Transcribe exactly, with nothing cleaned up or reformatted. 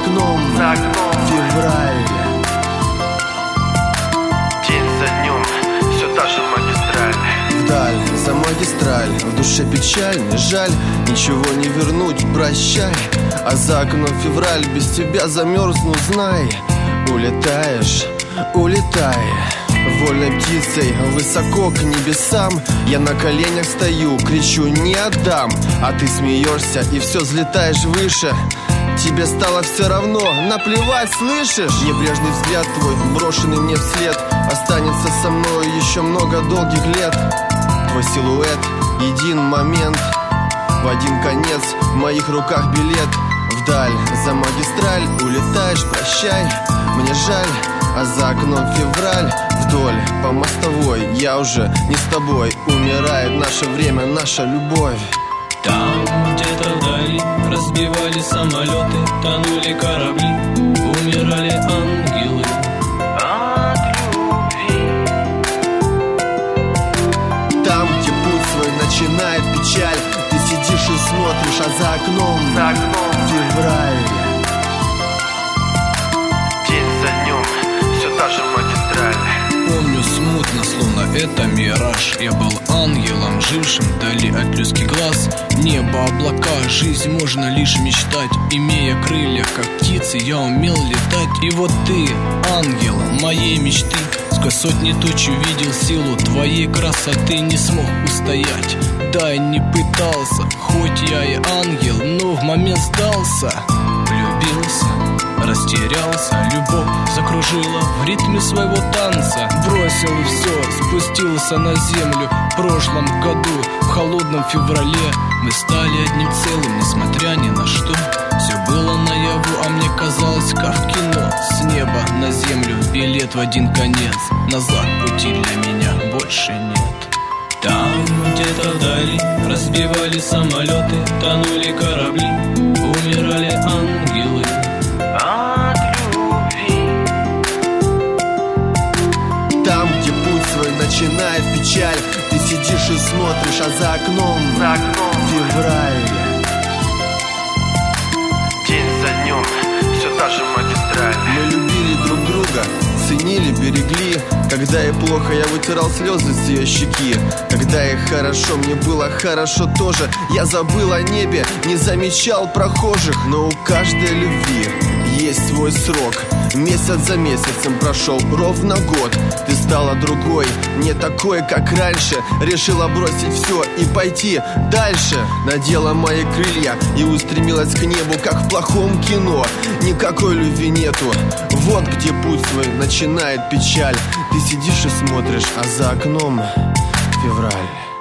окном, за окном февраль. День за днем, все та же магистраль. Вдаль, за магистраль, в душе печаль, не жаль, ничего не вернуть, прощай. А за окном февраль, без тебя замерзну, знай. Улетаешь, улетай вольной птицей высоко к небесам. Я на коленях стою, кричу не отдам. А ты смеешься и все взлетаешь выше. Тебе стало все равно, наплевать, слышишь? Небрежный взгляд твой, брошенный мне вслед, останется со мной еще много долгих лет. Твой силуэт, един момент, в один конец, в моих руках билет. Вдаль, за магистраль, улетаешь, прощай. Мне жаль, а за окном февраль. Вдоль, по мостовой, я уже не с тобой. Умирает наше время, наша любовь. Там где-то вдали разбивали самолеты, тонули корабли, умирали ангелы От любви. Там, где путь свой начинает печаль, ты сидишь и смотришь, а за окном, За окном февраль. день за днем, все та же магистраль. Помню смутно, словно это мираж. Я был ангелом, жившим вдали от людских глаз. Небо, облака, жизнь можно лишь мечтать. Имея крылья, как птицы, я умел летать. И вот ты, ангел моей мечты, сквозь сотни туч увидел силу твоей красоты. Не смог устоять, да и не пытался. Хоть я и ангел, но в момент сдался. Влюбился, растерялся, любовь закружила в ритме своего танца. Бросил все, спустился на землю. В прошлом году, в холодном феврале, мы стали одним целым, несмотря ни на что. Все было наяву, а мне казалось, как в кино. С неба на землю, билет в один конец. Назад пути для меня больше нет. Там где-то вдали разбивали самолеты, тонули корабли, умирали ангелы От любви. Там, где путь свой начинает печаль, ты сидишь и смотришь, а за окном, За окном февраль. день за днем, все та же магистраль. Мы любили друг друга, ценили, берегли. Когда ей плохо, я вытирал слезы с ее щеки. Когда ей хорошо, мне было хорошо тоже. Я забыл о небе, не замечал прохожих. Но у каждой любви есть свой срок. Месяц за месяцем прошел ровно год. Ты стала другой, не такой, как раньше. Решила бросить все и пойти дальше. Надела мои крылья и устремилась к небу, как в плохом кино. Никакой любви нету. Вот где путь свой начинает печаль. Ты сидишь и смотришь, а за окном февраль.